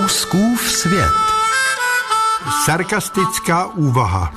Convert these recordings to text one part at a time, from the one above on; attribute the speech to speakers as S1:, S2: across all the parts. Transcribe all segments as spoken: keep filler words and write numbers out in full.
S1: Fouskův svět.
S2: Sarkastická úvaha.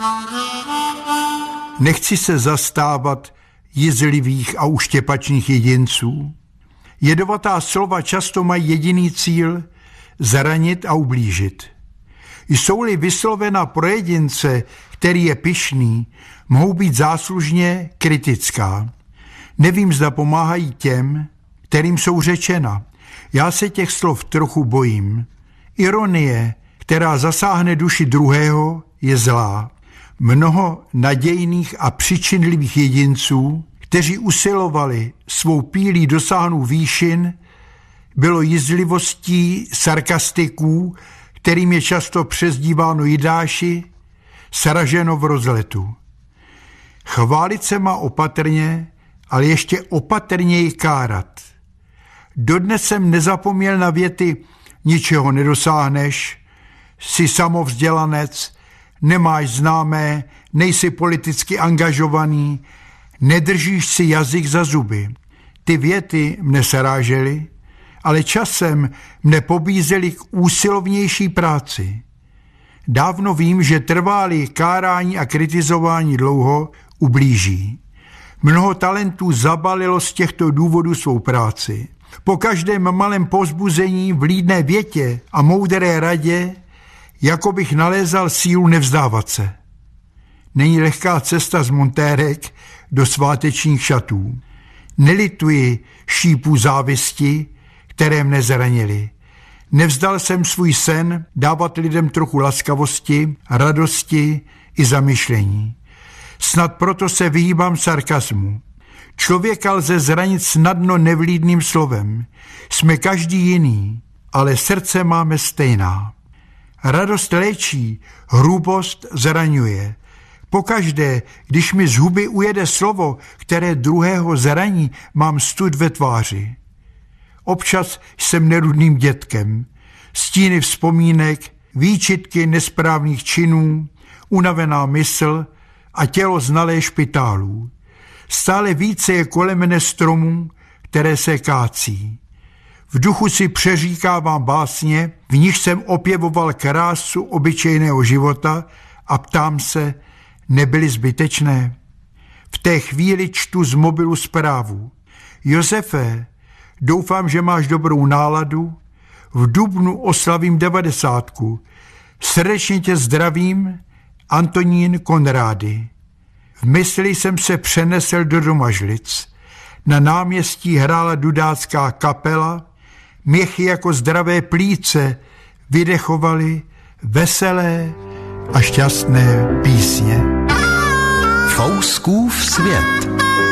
S2: Nechci se zastávat jizlivých a uštěpačných jedinců. Jedovatá slova často mají jediný cíl zranit a ublížit. Jsou-li vyslovena pro jedince, který je pyšný, mohou být záslužně kritická. Nevím, zda pomáhají těm, kterým jsou řečena. Já se těch slov trochu bojím. Ironie, která zasáhne duši druhého, je zlá. Mnoho nadějných a přičinlivých jedinců, kteří usilovali svou pílí dosáhnout výšin, bylo jizlivostí sarkastiků, kterým je často přezdíváno jidáši, sraženo v rozletu. Chválit se má opatrně, ale ještě opatrněji kárat. Dodnes jsem nezapomněl na věty ničeho nedosáhneš, jsi samovzdělanec, nemáš známé, nejsi politicky angažovaný, nedržíš si jazyk za zuby. Ty věty mne srážely, ale časem mne pobízely k úsilovnější práci. Dávno vím, že trvá-li kárání a kritizování dlouho, ublíží. Mnoho talentů zabalilo z těchto důvodů svou práci. Po každém malém povzbuzení, vlídné větě a moudré radě, jako bych nalézal sílu nevzdávat se. Není lehká cesta z montérek do svátečních šatů. Nelituji šípů závisti, které mne zranily. Nevzdal jsem svůj sen dávat lidem trochu laskavosti, radosti i zamyšlení. Snad proto se vyhýbám sarkasmu. Člověka lze zranit snadno nevlídným slovem. Jsme každý jiný, ale srdce máme stejná. Radost léčí, hrubost zraňuje. Pokaždé, když mi z huby ujede slovo, které druhého zraní, mám stud ve tváři. Občas jsem nerudným dětkem. Stíny vzpomínek, výčitky nesprávných činů, unavená mysl a tělo znalé špitálů. Stále více je kolem mne stromů, které se kácí. V duchu si přeříkávám básně, v nich jsem opěvoval krásu obyčejného života a ptám se, nebyly zbytečné? V té chvíli čtu z mobilu zprávu. Josefe, doufám, že máš dobrou náladu. V dubnu oslavím devadesátku. Srdečně tě zdravím, Antonín Konrády. V mysli jsem se přenesl do Domažlic. Na náměstí hrála dudácká kapela, měchy jako zdravé plíce vydechovaly veselé a šťastné písně.
S1: Fouskův svět.